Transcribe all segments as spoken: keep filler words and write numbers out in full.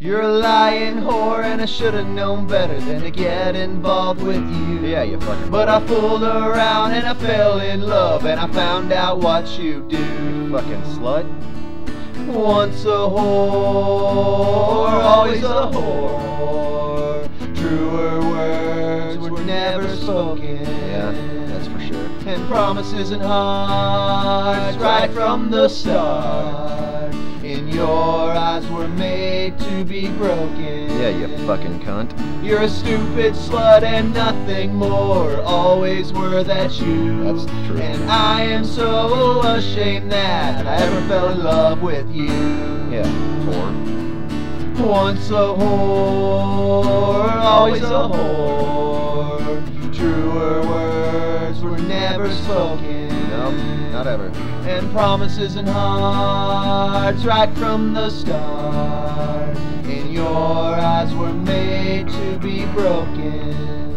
You're a lying whore, and I should've known better than to get involved with you. Yeah, you fucking But I fooled around and I fell in love, and I found out what you do. You fucking slut. Once a whore, always a whore. Truer words were never spoken. Yeah, that's for sure. And promises and hearts right from the start in your eyes were made to be broken. Yeah, you fucking cunt. You're a stupid slut and nothing more. Always were that you. That's true. And I am so ashamed that I ever fell in love with you. Yeah, whore. Once a whore, always a whore. Truer words were never spoken. No, not ever. And promises and hearts right from the start in your eyes were made to be broken.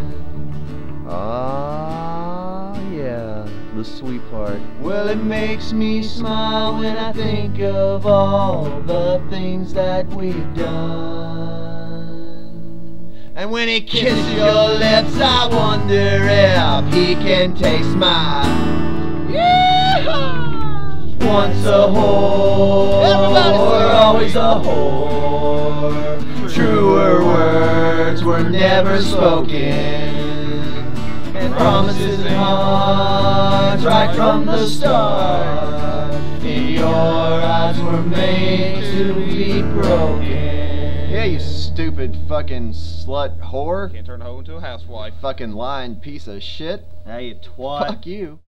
Ah, yeah, the sweet part. Well, it makes me smile when I think of all the things that we've done. And when he kisses your lips, I wonder if he can taste mine. Yeah! Once a whore, always a whore. Truer words were never spoken. And promises and hearts right from the start in your eyes were made to be broken. Yeah, you stupid fucking slut whore. Can't turn a hoe into a housewife. Fucking lying piece of shit. Now you twat. Fuck you.